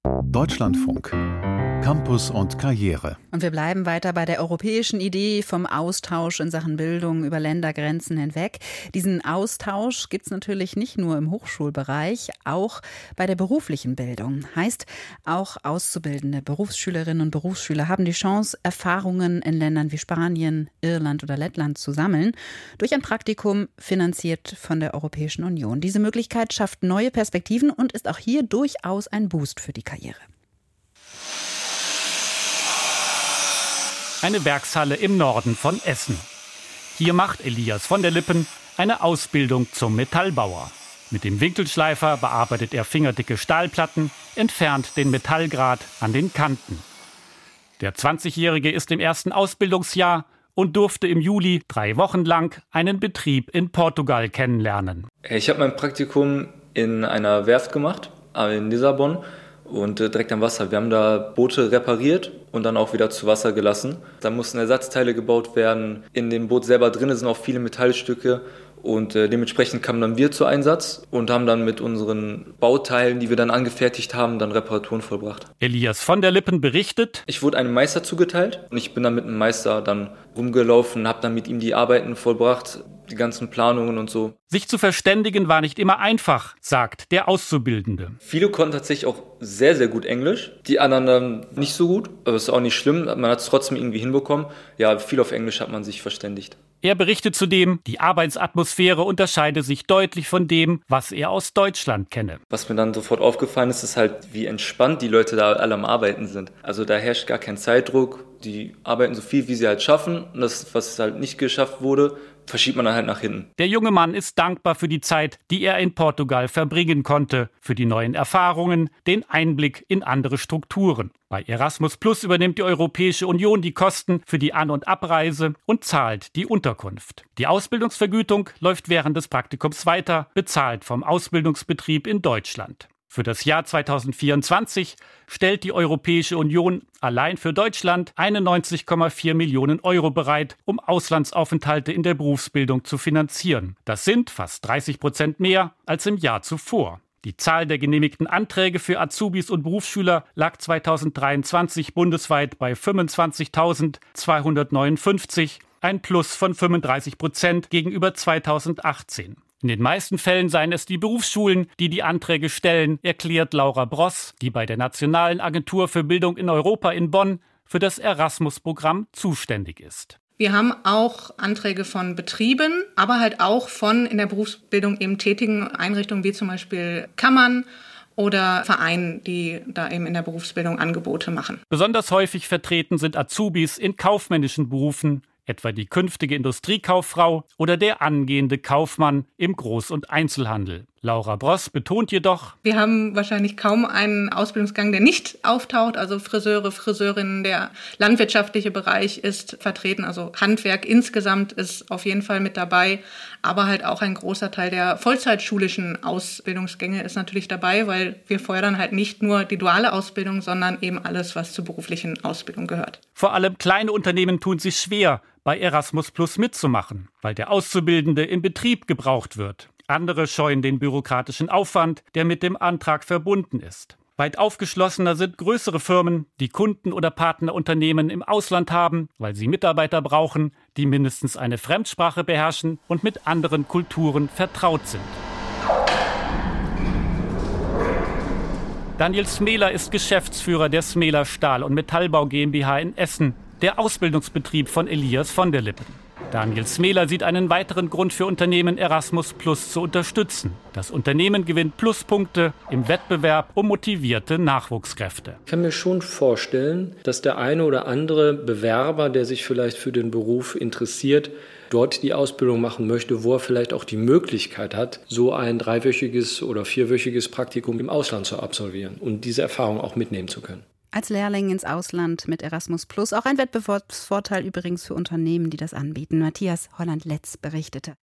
Deutschlandfunk. Campus und Karriere. Und wir bleiben weiter bei der europäischen Idee vom Austausch in Sachen Bildung über Ländergrenzen hinweg. Diesen Austausch gibt es natürlich nicht nur im Hochschulbereich, auch bei der beruflichen Bildung. Heißt, auch auszubildende Berufsschülerinnen und Berufsschüler haben die Chance, Erfahrungen in Ländern wie Spanien, Irland oder Lettland zu sammeln, durch ein Praktikum finanziert von der Europäischen Union. Diese Möglichkeit schafft neue Perspektiven und ist auch hier durchaus ein Boost für die Karriere. Eine Werkshalle im Norden von Essen. Hier macht Elias von der Lippen eine Ausbildung zum Metallbauer. Mit dem Winkelschleifer bearbeitet er fingerdicke Stahlplatten, entfernt den Metallgrat an den Kanten. Der 20-Jährige ist im ersten Ausbildungsjahr und durfte im Juli 3 Wochen lang einen Betrieb in Portugal kennenlernen. Ich habe mein Praktikum in einer Werft gemacht, in Lissabon. Und direkt am Wasser. Wir haben da Boote repariert und dann auch wieder zu Wasser gelassen. Da mussten Ersatzteile gebaut werden. In dem Boot selber drin sind auch viele Metallstücke. Und dementsprechend kamen dann wir zu Einsatz und haben dann mit unseren Bauteilen, die wir dann angefertigt haben, dann Reparaturen vollbracht. Elias von der Lippen berichtet: Ich wurde einem Meister zugeteilt und ich bin dann mit einem Meister dann rumgelaufen, habe dann mit ihm die Arbeiten vollbracht, die ganzen Planungen und so. Sich zu verständigen war nicht immer einfach, sagt der Auszubildende. Viele konnten tatsächlich auch sehr, sehr gut Englisch. Die anderen dann nicht so gut, aber das ist auch nicht schlimm. Man hat es trotzdem irgendwie hinbekommen. Ja, viel auf Englisch hat man sich verständigt. Er berichtet zudem, die Arbeitsatmosphäre unterscheide sich deutlich von dem, was er aus Deutschland kenne. Was mir dann sofort aufgefallen ist, ist halt, wie entspannt die Leute da alle am Arbeiten sind. Also da herrscht gar kein Zeitdruck. Die arbeiten so viel, wie sie halt schaffen. Und das, was halt nicht geschafft wurde, verschiebt man dann halt nach hinten. Der junge Mann ist dankbar für die Zeit, die er in Portugal verbringen konnte, für die neuen Erfahrungen, den Einblick in andere Strukturen. Bei Erasmus Plus übernimmt die Europäische Union die Kosten für die An- und Abreise und zahlt die Unterkunft. Die Ausbildungsvergütung läuft während des Praktikums weiter, bezahlt vom Ausbildungsbetrieb in Deutschland. Für das Jahr 2024 stellt die Europäische Union allein für Deutschland 91,4 Millionen Euro bereit, um Auslandsaufenthalte in der Berufsbildung zu finanzieren. Das sind fast 30% mehr als im Jahr zuvor. Die Zahl der genehmigten Anträge für Azubis und Berufsschüler lag 2023 bundesweit bei 25.259, ein Plus von 35% gegenüber 2018. In den meisten Fällen seien es die Berufsschulen, die die Anträge stellen, erklärt Laura Bross, die bei der Nationalen Agentur für Bildung in Europa in Bonn für das Erasmus-Programm zuständig ist. Wir haben auch Anträge von Betrieben, aber halt auch von in der Berufsbildung eben tätigen Einrichtungen wie zum Beispiel Kammern oder Vereinen, die da eben in der Berufsbildung Angebote machen. Besonders häufig vertreten sind Azubis in kaufmännischen Berufen, etwa die künftige Industriekauffrau oder der angehende Kaufmann im Groß- und Einzelhandel. Laura Bross betont jedoch: Wir haben wahrscheinlich kaum einen Ausbildungsgang, der nicht auftaucht. Also Friseure, Friseurinnen, der landwirtschaftliche Bereich ist vertreten. Also Handwerk insgesamt ist auf jeden Fall mit dabei. Aber halt auch ein großer Teil der vollzeitschulischen Ausbildungsgänge ist natürlich dabei, weil wir fördern halt nicht nur die duale Ausbildung, sondern eben alles, was zur beruflichen Ausbildung gehört. Vor allem kleine Unternehmen tun sich schwer, bei Erasmus Plus mitzumachen, weil der Auszubildende im Betrieb gebraucht wird. Andere scheuen den bürokratischen Aufwand, der mit dem Antrag verbunden ist. Weit aufgeschlossener sind größere Firmen, die Kunden oder Partnerunternehmen im Ausland haben, weil sie Mitarbeiter brauchen, die mindestens eine Fremdsprache beherrschen und mit anderen Kulturen vertraut sind. Daniel Smeler ist Geschäftsführer der Smeler Stahl- und Metallbau GmbH in Essen, der Ausbildungsbetrieb von Elias von der Lippen. Daniel Smeler sieht einen weiteren Grund für Unternehmen, Erasmus Plus zu unterstützen. Das Unternehmen gewinnt Pluspunkte im Wettbewerb um motivierte Nachwuchskräfte. Ich kann mir schon vorstellen, dass der eine oder andere Bewerber, der sich vielleicht für den Beruf interessiert, dort die Ausbildung machen möchte, wo er vielleicht auch die Möglichkeit hat, so ein 3-wöchiges oder 4-wöchiges Praktikum im Ausland zu absolvieren und diese Erfahrung auch mitnehmen zu können. Als Lehrling ins Ausland mit Erasmus Plus. Auch ein Wettbewerbsvorteil übrigens für Unternehmen, die das anbieten. Matthias Holland-Letz berichtete.